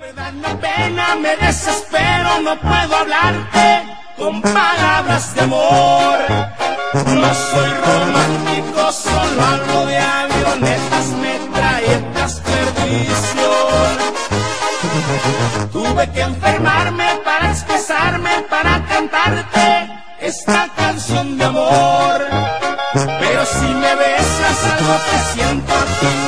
Me da una pena, me desespero, no puedo hablarte con palabras de amor. No soy romántico, solo hablo de avionetas, metralletas, perdición. Tuve que enfermarme para expresarme, para cantarte esta canción de amor. Pero si me besas algo que siento aquí